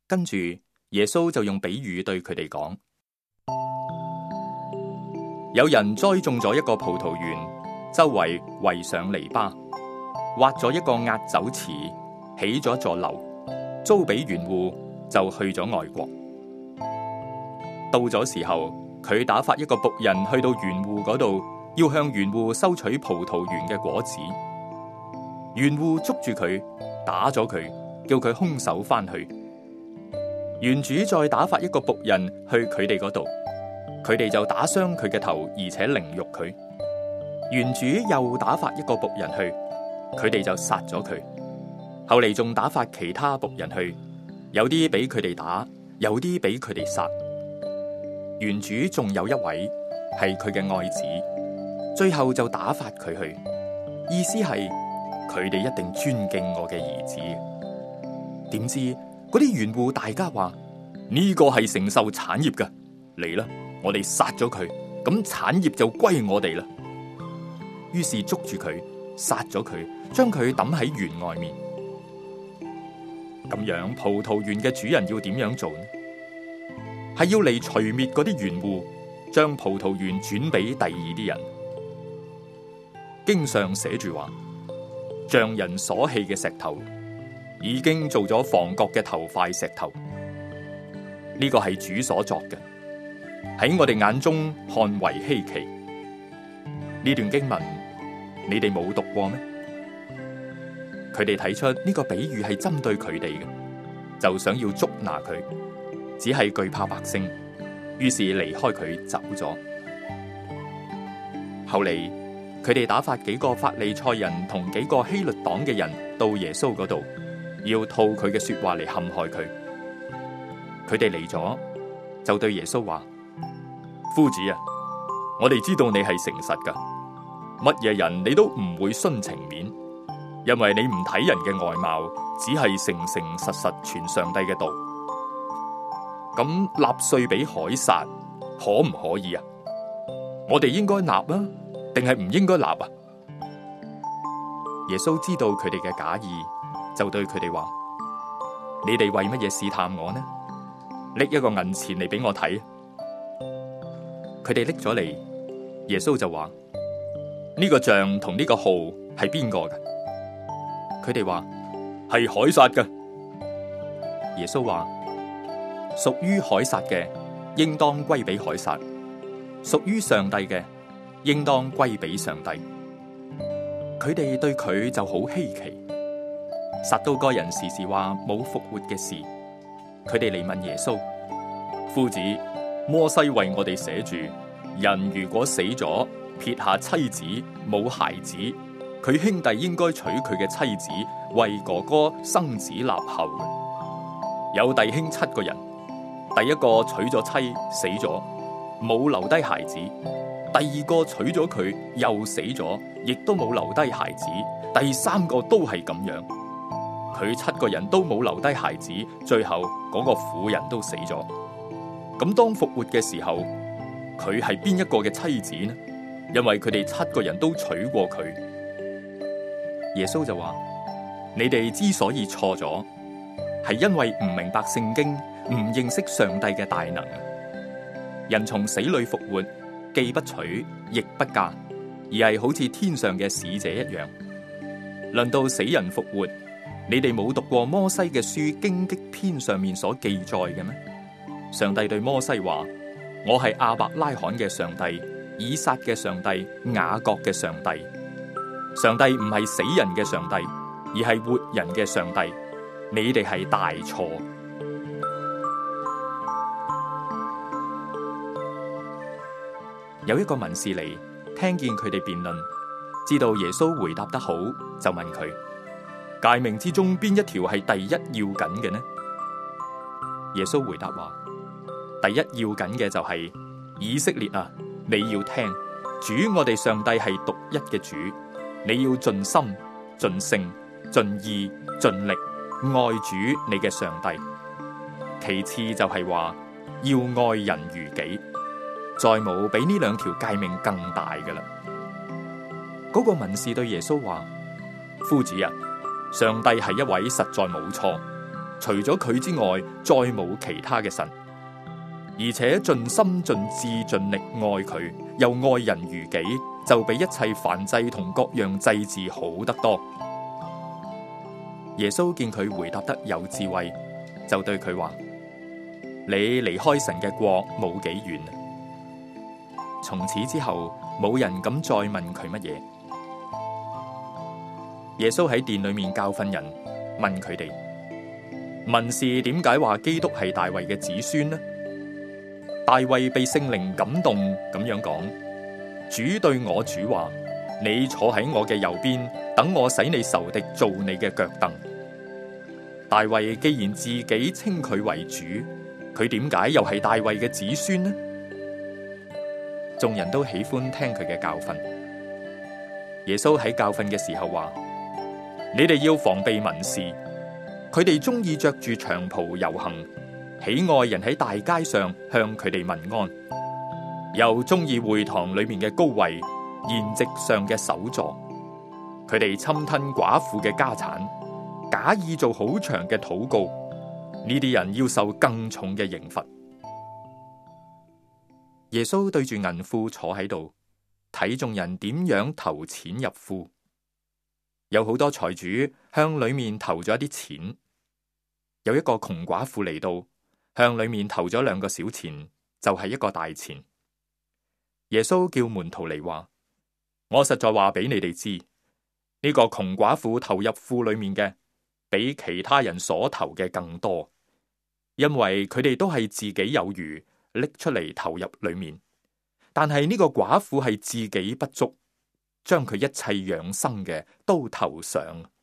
跟住耶穌就用比喻對佢哋講：有人栽種咗一個葡萄園，周圍圍上籬笆，挖咗一個壓酒池，起咗座樓，租俾園戶，就去咗外國。到咗時候，佢打發一個僕人去到園戶嗰度，要向園戶收取葡萄園嘅果子。園戶捉住佢，打咗佢，叫佢空手翻去。園主再打發一個僕人去佢哋嗰度，佢哋就打傷佢嘅頭，而且凌辱佢。園主又打發一個僕人去，佢哋就殺咗佢。後嚟仲打發其他僕人去，有啲俾佢哋打，有啲俾佢哋殺。園主仲有一位係佢嘅愛子，最後就打發佢去，意思係佢哋一定尊敬我嘅兒子。點知嗰啲園戶大家話呢個係承受產業㗎，嚟啦，我哋殺咗佢，咁產業就歸我哋啦。於是捉住佢，殺咗佢，將佢抌喺園外面。咁樣葡萄園嘅主人要點樣做呢？係要嚟除滅嗰啲園戶，將葡萄園轉俾第二啲人。經上寫住話，匠人所棄嘅石頭，已經做咗房角嘅頭塊石頭。呢個係主所作嘅，喺我哋眼中看為稀奇。呢段經文你哋冇讀過咩？佢哋睇出呢個比喻係針對佢哋嘅，就想要捉拿佢。只係懼怕百姓，於是離開佢走咗。後嚟佢哋打發幾個法利賽人同幾個希律黨嘅人到耶穌嗰度，要套佢嘅說話嚟陷害佢。佢哋嚟咗，就對耶穌話：夫子啊，我哋知道你係誠實噶，乜嘢人你都唔會徇情面，因為你唔睇人嘅外貌，只係誠誠實實傳上帝嘅道。咁納稅俾凱撒可唔可以啊？我哋應該納啊，定係唔應該納啊？耶穌知道佢哋嘅假意，就對佢哋話：你哋為乜嘢試探我呢？拎一個銀錢嚟俾我睇。佢哋拎咗嚟，耶穌就話：呢個像同呢個號係邊個㗎？佢哋話：係凱撒㗎。耶穌話：屬於凱撒嘅，應當歸俾凱撒；屬於上帝嘅，應當歸俾上帝。佢哋對佢就好稀奇。撒都該人時時話冇復活嘅事，佢哋嚟問耶穌：夫子，摩西為我哋寫住，人如果死咗，撇下妻子冇孩子，佢兄弟應該娶佢嘅妻子，為哥哥生子立後嘅。有弟兄7個人，第一個娶咗妻死咗，冇留低孩子；第二個娶咗佢又死咗，亦都冇留低孩子；第三個都係咁樣，佢7個人都冇留低孩子，最後嗰個婦人都死咗。咁當復活嘅時候，佢係邊一個嘅妻子呢？因為佢哋7個人都娶過佢。耶穌就話：你哋之所以錯咗，係因為唔明白聖經，唔認識上帝嘅大能。人從死裏復活，既不娶亦不嫁，而係好似天上嘅使者一樣。論到死人復活，你哋冇讀過摩西嘅書荊棘篇上面所記載嘅咩？上帝對摩西話：我係亞伯拉罕嘅上帝，以撒嘅上帝，雅各嘅上帝。上帝唔係死人嘅上帝，而係活人嘅上帝。你哋係大錯。有一個文士嚟，聽見佢哋辯論，知道耶穌回答得好，就問佢：誡命之中邊一條係第一要緊嘅呢？耶穌回答話：第一要緊嘅就係、以色列啊，你要聽，主我哋上帝係獨一嘅主，你要盡心、盡性、盡意、盡力愛主你嘅上帝。其次就係話要愛人如己，再冇比呢2條誡命更大嘅啦。嗰個文士對耶穌話：夫子啊，上帝係一位實在冇錯， 除咗佢之外，再冇其他嘅神，而且盡心盡智盡力愛佢，又愛人如己，就比一切燔祭同各樣祭祀好得多。耶穌見佢回答得有智慧，就對佢話：你離開神嘅國冇幾遠。從此之後，冇人敢再問佢乜嘢。耶穌喺殿裏面教訓人，問佢哋：文士點解話基督係大衛嘅子孫呢？大衛被聖靈感動，咁樣講：主對我主話，你坐喺我嘅右邊，等我使你仇敵做你嘅腳凳。大衛既然自己稱佢為主，佢點解又係大衛嘅子孫呢？眾人都喜歡聽佢嘅教訓。耶穌喺教訓嘅時候話：你哋要防備文士，佢哋中意着住長袍遊行，喜愛人喺大街上向佢哋問安，又中意會堂裏面嘅高位、筵席上嘅首座。佢哋侵吞寡婦嘅家產，假意做好長嘅禱告。呢啲人要受更重嘅刑罰。耶穌對住銀庫坐喺度，睇眾人點樣投錢入庫。有好多財主向裏面投咗一啲錢，有一個窮寡婦嚟到，向裏面投咗2個小錢，就係一個大錢。耶穌叫門徒嚟話：我實在話俾你哋知，呢個窮寡婦投入庫裏面嘅，比其他人所投嘅更多，因為佢哋都係自己有餘，拎出嚟投入裏面，但係呢個寡婦係自己不足，將佢一切養生嘅都投上。